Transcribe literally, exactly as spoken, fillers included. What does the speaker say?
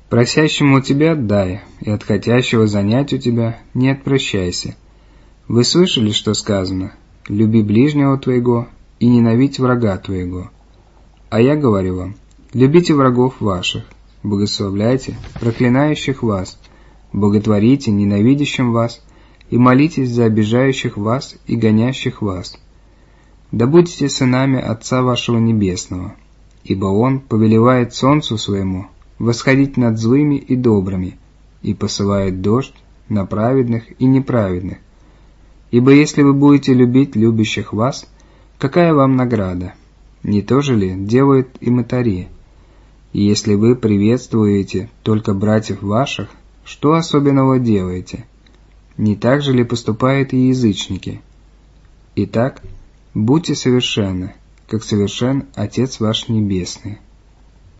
Просящему у тебя дай, и от хотящего занять у тебя не отпрощайся. Вы слышали, что сказано? Люби ближнего твоего и ненавидь врага твоего. А я говорю вам, любите врагов ваших, благословляйте проклинающих вас, боготворите ненавидящим вас и молитесь за обижающих вас и гонящих вас. Да будете сынами Отца вашего Небесного, ибо Он повелевает солнцу своему восходить над злыми и добрыми, и посылает дождь на праведных и неправедных. Ибо если вы будете любить любящих вас, какая вам награда? Не то же ли делают и мытари? И если вы приветствуете только братьев ваших, что особенного делаете? Не так же ли поступают и язычники? Итак, будьте совершенны, как совершен Отец ваш Небесный.